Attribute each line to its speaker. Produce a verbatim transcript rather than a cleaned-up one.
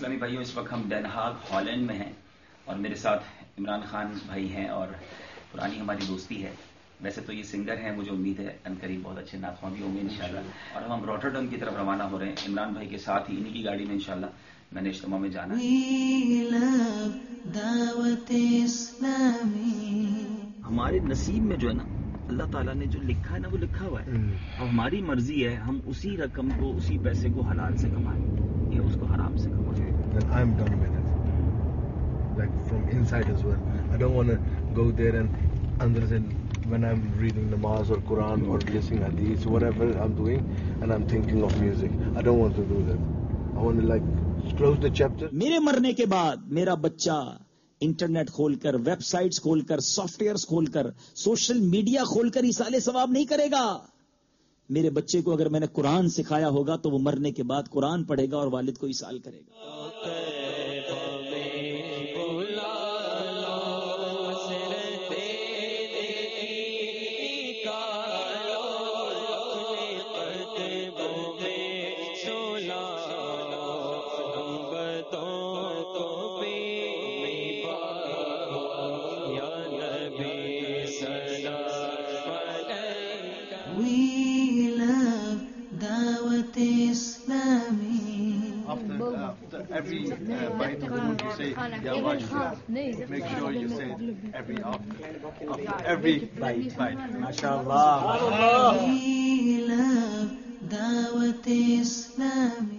Speaker 1: اسلامی بھائیوں، اس وقت ہم ڈین ہاگ ہالینڈ میں ہیں اور میرے ساتھ عمران خان بھائی ہیں اور پرانی ہماری دوستی ہے. ویسے تو یہ سنگر ہیں، مجھے امید ہے ان قریب بہت اچھے ناخواں بھی ہوں گے انشاءاللہ. اور ہم ہم روٹرڈم کی طرف روانہ ہو رہے ہیں عمران بھائی کے ساتھ ہی، انہی کی گاڑی میں انشاءاللہ میں نے اجتماع میں جانا ہے. دعوت اسلامی ہمارے نصیب میں جو ہے نا، اللہ تعالیٰ نے جو لکھا ہے نا وہ لکھا ہوا ہے. اب ہماری مرضی ہے ہم اسی رقم کو، اسی پیسے کو حلال سے کمائیں یا اس کو حرام سے کمائیں.
Speaker 2: Then I'm done with it. Like from inside as well. I don't want to go there and understand when I'm reading namaz or Quran or listening hadith, whatever I'm doing, and I'm thinking of music. I don't want to do that. I want to like close the chapter.
Speaker 1: میرے مرنے کے بعد میرا بچہ internet کھول کر، web sites کھول کر، سافٹ ویئرز کھول کر، سوشل میڈیا کھول کر ایصال ثواب نہیں کرے گا. میرے بچے کو اگر میں نے قرآن سکھایا ہوگا تو وہ مرنے کے بعد قرآن پڑھے گا اور والد کو ایصال کرے گا.
Speaker 2: Every uh, bite of food you say, Ya Wajib. Make sure you say every after, after every bite. bite.
Speaker 1: MashaAllah. We love Dawat Islami.